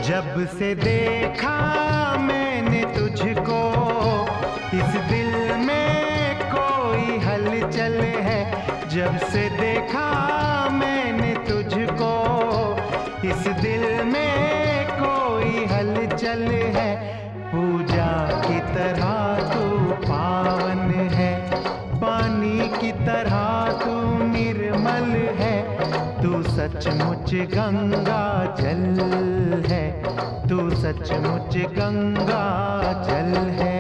जब से देखा मैंने तुझको, इस दिल में कोई हलचल है। जब से देखा मैंने तुझको, इस दिल में कोई हलचल है। पूजा की तरह तू पावन है, पानी की तरह तू निर्मल है। तू सचमुच गंगा जल है, तू सचमुच गंगा जल है।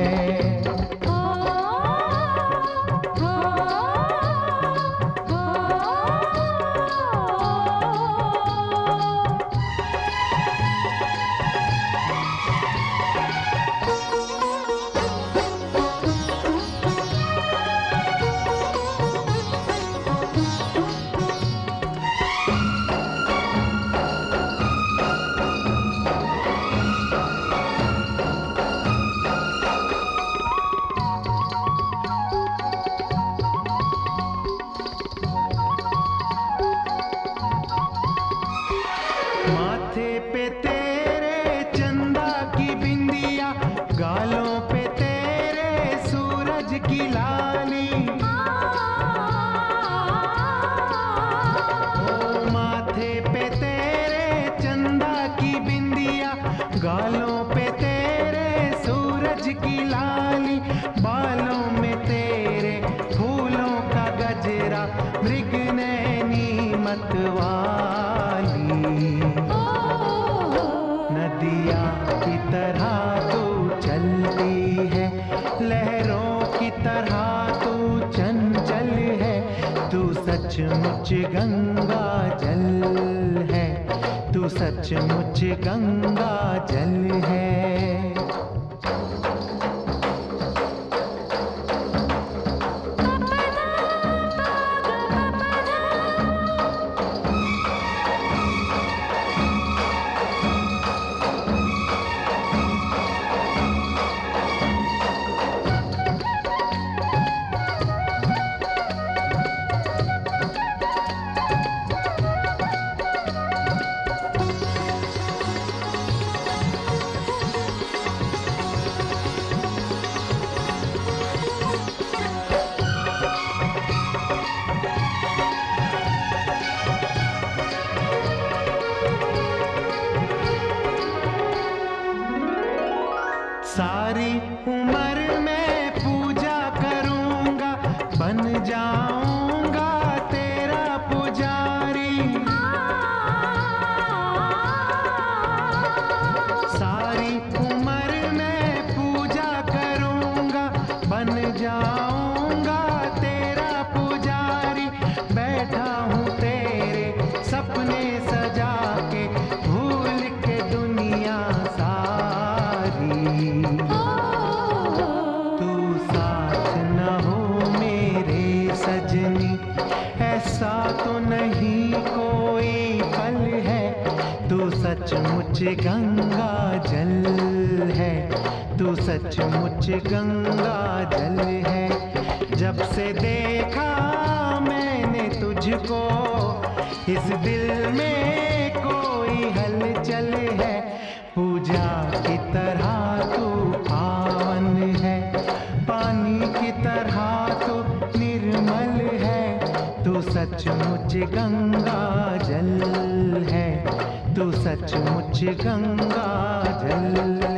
माथे पे तेरे चंदा की बिंदिया, गालों पे तेरे सूरज की लाली। ओ माथे पे तेरे चंदा की बिंदिया, गालों पे तेरे सूरज की लाली। बालों में तेरे फूलों का गजरा, मृगनयनी मतवाली। नदिया की तरह तू चलती है, लहरों की तरह तू चंचल है। तू सचमुच गंगा जल है, तू सचमुच गंगा जल है। सारी उम्र मैं पूजा करूंगा, बन जाऊंगा तेरा पुजारी। सारी उम्र मैं पूजा करूंगा, बन जाऊंगा तेरा पुजारी। बैठा हूँ तेरे सपने सजा के, भूल के दुनिया सारी। तू साथ न हो मेरे सजनी, ऐसा तो नहीं कोई पल है। तू सचमुच गंगा जल है, तू सचमुच गंगा जल है। जब से देखा मैंने तुझको, इस दिल में कोई हलचल है। पूजा की तरह तू पावन है, पानी की तरह तू निर्मल है। तू सचमुच गंगा जल है, तू सचमुच गंगा जल।